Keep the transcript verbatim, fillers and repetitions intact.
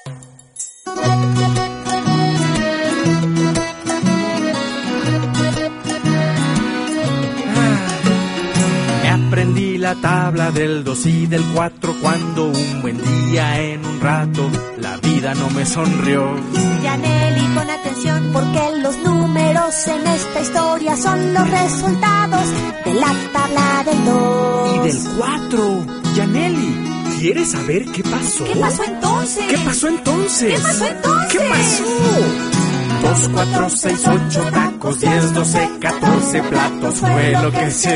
Aprendí la tabla del dos y del cuatro cuando un buen día en un rato la vida no me sonrió. Yaneli, pon atención porque los números en esta historia son los resultados de la tabla del dos. Y del cuatro. Yaneli, ¿quieres saber qué pasó? ¿Qué pasó entonces? ¿Qué pasó entonces? ¿Qué pasó entonces? ¿Qué pasó? Dos, cuatro, seis, ocho tacos, diez, doce, catorce platos fue lo que se